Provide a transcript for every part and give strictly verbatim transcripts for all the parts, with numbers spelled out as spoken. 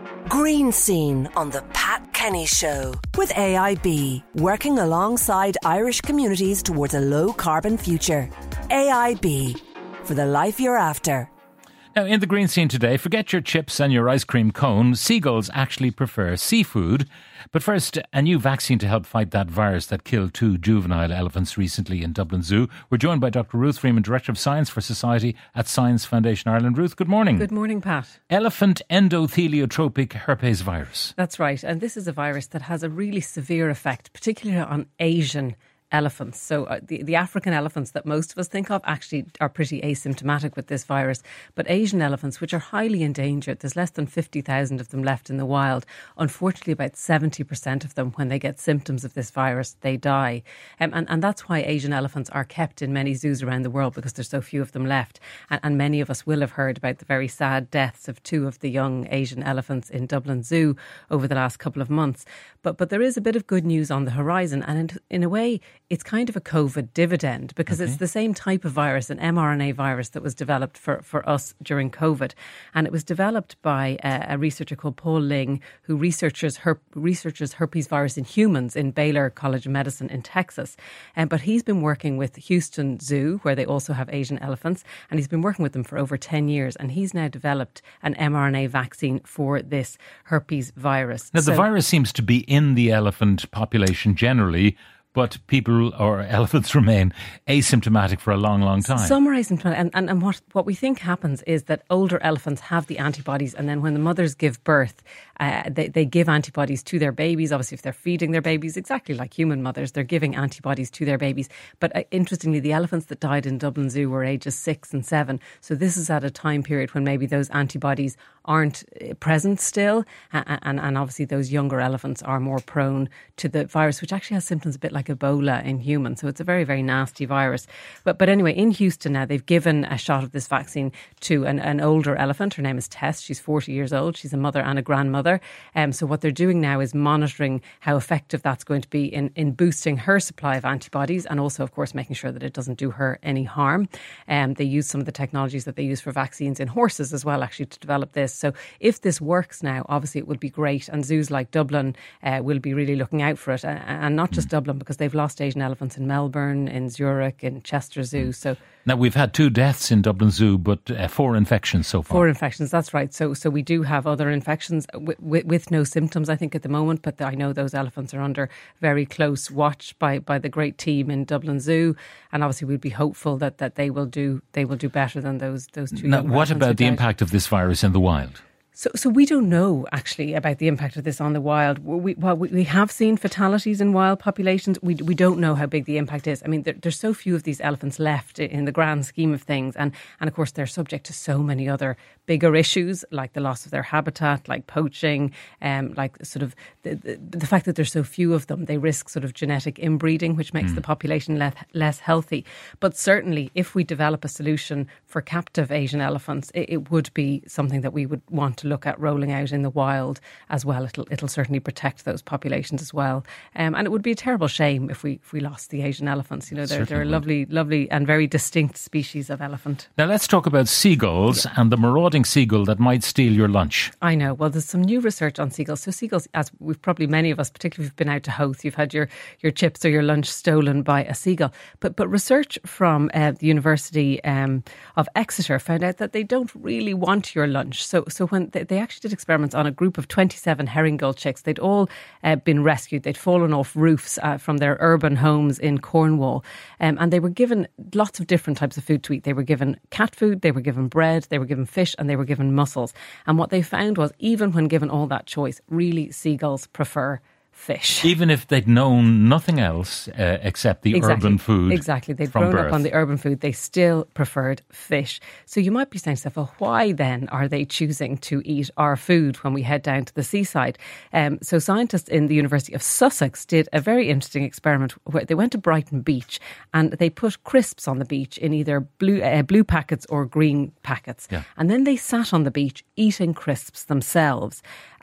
Green Scene on the Pat Kenny Show with A I B, working alongside Irish communities towards a low-carbon future. A I B, for the life you're after. Now, in the Green Scene today, forget your chips and your ice cream cone. Seagulls actually prefer seafood. But first, a new vaccine to help fight that virus that killed two juvenile elephants recently in Dublin Zoo. We're joined by Doctor Ruth Freeman, Director of Science for Society at Science Foundation Ireland. Ruth, good morning. Good morning, Pat. Elephant endotheliotropic herpes virus. That's right. And this is a virus that has a really severe effect, particularly on Asian elephants. So uh, the, the African elephants that most of us think of actually are pretty asymptomatic with this virus. But Asian elephants, which are highly endangered, there's less than fifty thousand of them left in the wild. Unfortunately, about seventy percent of them, when they get symptoms of this virus, they die. Um, and, and that's why Asian elephants are kept in many zoos around the world, because there's so few of them left. And, and many of us will have heard about the very sad deaths of two of the young Asian elephants in Dublin Zoo over the last couple of months. But, but there is a bit of good news on the horizon. And in, in a way, it's kind of a COVID dividend, because okay. It's the same type of virus, an mRNA virus that was developed for, for us during COVID. And it was developed by a, a researcher called Paul Ling, who researches, herp, researches herpes virus in humans in Baylor College of Medicine in Texas. Um, but he's been working with Houston Zoo, where they also have Asian elephants, and he's been working with them for over ten years. And he's now developed an mRNA vaccine for this herpes virus. Now, so, the virus seems to be in the elephant population generally, but people or elephants remain asymptomatic for a long, long time. Some are asymptomatic. And, and, and what, what we think happens is that older elephants have the antibodies, and then when the mothers give birth, uh, they, they give antibodies to their babies. Obviously, if they're feeding their babies, exactly like human mothers, they're giving antibodies to their babies. But uh, interestingly, the elephants that died in Dublin Zoo were ages six and seven. So this is at a time period when maybe those antibodies aren't present still. And, and, and obviously, those younger elephants are more prone to the virus, which actually has symptoms a bit like Ebola in humans. So it's a very, very nasty virus. But but anyway, in Houston now, they've given a shot of this vaccine to an, an older elephant. Her name is Tess. She's forty years old. She's a mother and a grandmother. Um, so what they're doing now is monitoring how effective that's going to be in, in boosting her supply of antibodies, and also, of course, making sure that it doesn't do her any harm. Um, they use some of the technologies that they use for vaccines in horses as well, actually, to develop this. So if this works now, obviously it would be great. And zoos like Dublin uh, will be really looking out for it. And, and not just mm. Dublin, because they've lost Asian elephants in Melbourne, in Zurich, in Chester Zoo. So now, we've had two deaths in Dublin Zoo, but uh, four infections so far. Four infections, that's right. So so we do have other infections w- w- with no symptoms, I think, at the moment. But I know those elephants are under very close watch by, by the great team in Dublin Zoo. And obviously, we'd be hopeful that, that they will do they will do better than those, those two now, young what elephants about the died. impact of this virus in the wild? So, so we don't know actually about the impact of this on the wild. We, well, we, we have seen fatalities in wild populations. We we don't know how big the impact is. I mean, there, there's so few of these elephants left in the grand scheme of things, and and of course they're subject to so many other bigger issues, like the loss of their habitat, like poaching, um, like sort of the, the the fact that there's so few of them. They risk sort of genetic inbreeding, which makes mm. the population less less healthy. But certainly, if we develop a solution for captive Asian elephants, it, it would be something that we would want to look at rolling out in the wild as well. It'll it'll certainly protect those populations as well. Um, and it would be a terrible shame if we if we lost the Asian elephants. You know, they're they're a lovely, lovely and very distinct species of elephant. Now let's talk about seagulls yeah. and the marauding seagull that might steal your lunch. I know. Well, there's some new research on seagulls. So seagulls, as we've probably many of us, particularly if you've been out to Howth, you've had your, your chips or your lunch stolen by a seagull. But but research from uh, the University um, of Exeter found out that they don't really want your lunch. So so when they, they actually did experiments on a group of twenty-seven herring gull chicks, they'd all uh, been rescued. They'd fallen off roofs uh, from their urban homes in Cornwall, um, and they were given lots of different types of food to eat. They were given cat food, they were given bread, they were given fish, and they were given mussels. And what they found was, even when given all that choice, really seagulls prefer fish. Even if they'd known nothing else uh, except the exactly. urban food. Exactly. They'd from grown birth. up on the urban food. They still preferred fish. So you might be saying to yourself, well, why then are they choosing to eat our food when we head down to the seaside? Um, so scientists in the University of Sussex did a very interesting experiment where they went to Brighton Beach and they put crisps on the beach in either blue uh, blue packets or green packets. Yeah. And then they sat on the beach eating crisps themselves.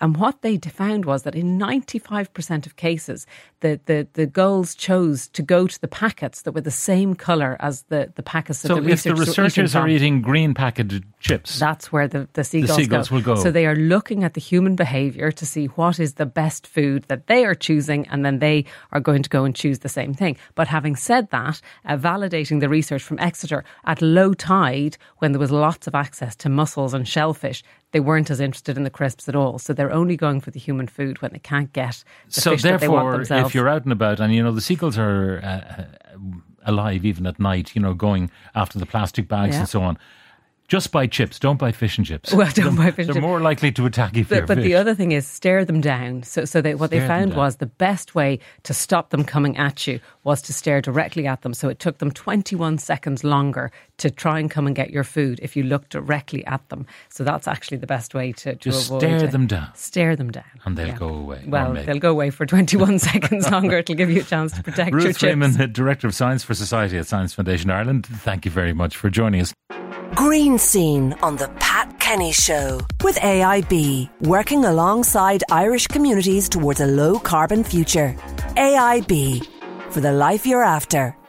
And what they found was that in ninety-five percent of cases, the, the, the gulls chose to go to the packets that were the same colour as the, the packets that so the if the researchers are eating, are eating green packaged chips, that's where the, the seagulls, the seagulls go. will go. So they are looking at the human behaviour to see what is the best food that they are choosing, and then they are going to go and choose the same thing. But having said that, uh, validating the research from Exeter, at low tide, when there was lots of access to mussels and shellfish, they weren't as interested in the crisps at all. So they're only going for the human food when they can't get the so fish that they want therefore, themselves. if you're out and about, and you know the seagulls are uh, alive even at night, you know, going after the plastic bags yeah. and so on. Just buy chips. Don't buy fish and chips. Well, don't they're, buy fish and They're chips. more likely to attack you for But, your but fish. the other thing is stare them down. So, so they, what Stare they found them was the best way to stop them coming at you was to stare directly at them. So it took them twenty-one seconds longer to try and come and get your food if you look directly at them. So that's actually the best way to, to Just avoid stare it. them down. Stare them down. And they'll yeah. go away. Well, they'll go away for twenty-one seconds longer. It'll give you a chance to protect Ruth your chips. Freeman, Director of Science for Society at Science Foundation Ireland, thank you very much for joining us. Green Scene on the Pat Kenny Show with A I B, working alongside Irish communities towards a low carbon future. A I B, for the life you're after.